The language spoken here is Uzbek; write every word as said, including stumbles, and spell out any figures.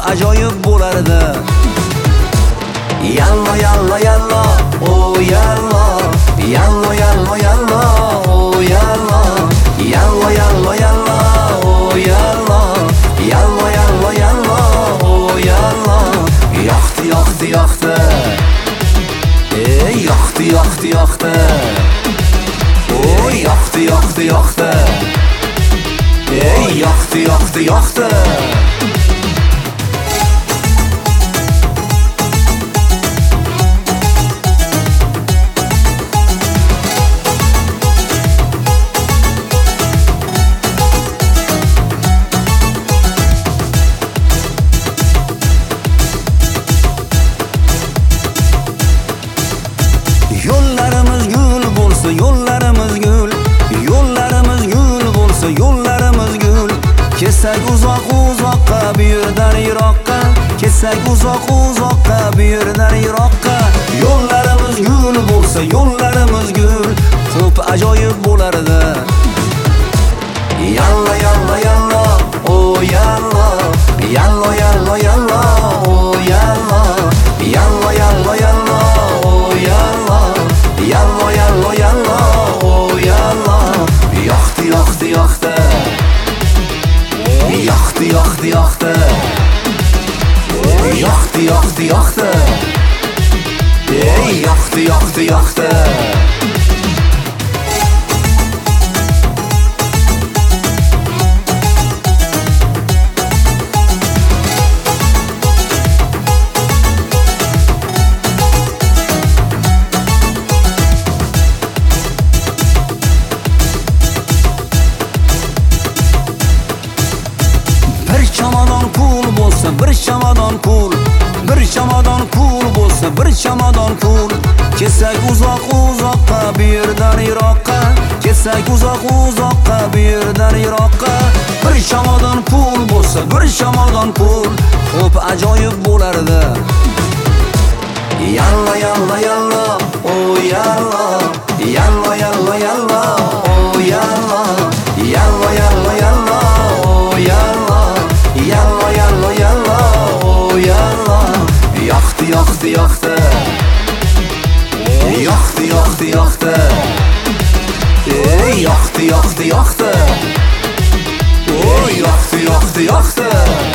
ajoyib bo'lardi. Yalla yalla yalla, oh yalla, yalla yalla yalla, oh yalla, yalla yalla yalla, oh yalla, yalla yalla yalla, oh yalla. Yoqdi yoqdi yoqdi, ey yoqdi yoqdi yoqdi, oh yoqdi yoqdi yoqdi, ey yoqdi yoqdi yoqdi. Yo'llarimiz gul bo'lsa, yo'llarimiz gul, yo'llarimiz gul bo'lsa, yo'llarimiz gul. Kesak uzoq uzoqqa, bu yerdan yiroqqa, kesak uzoq uzoqqa, bu yerdan yiroqqa. Yo'llarimiz gul bo'lsa, yo'llarimiz gul, xo'p ajoyib bo'lardi. Yalla yalla yalla, oh yalla, yalla yalla yalla, oh yalla, yalla yalla yalla, oh yalla, yalla yalla yalla, oh yalla. Yoqdi yoqdi yoqdi, yoqdi yoqdi yoqdi, yoqdi yoqdi yoqdi, ey yoqdi yoqdi yoqdi. Bir chamadon pul, bir chamadon pul bo'lsa, bir chamadon pul. Kesak uzoq uzoqqa, bu yerdan yiroqqa, kesak uzoq uzoqqa, bu yerdan yiroqqa. Bir chamadon pul bo'lsa, bir chamadon pul, xo'p ajoyib bo'lardi. Yalla yalla yalla, oh yalla, yalla yalla yalla, oh yalla, yalla yalla yalla, oh yalla, yalla yalla yalla, oh yalla. Yoqdi yoqdi yoqdi, yoqdi yoqdi yoqdi, ey yoqdi yoqdi yoqdi, oh yoqdi yoqdi yoqdi.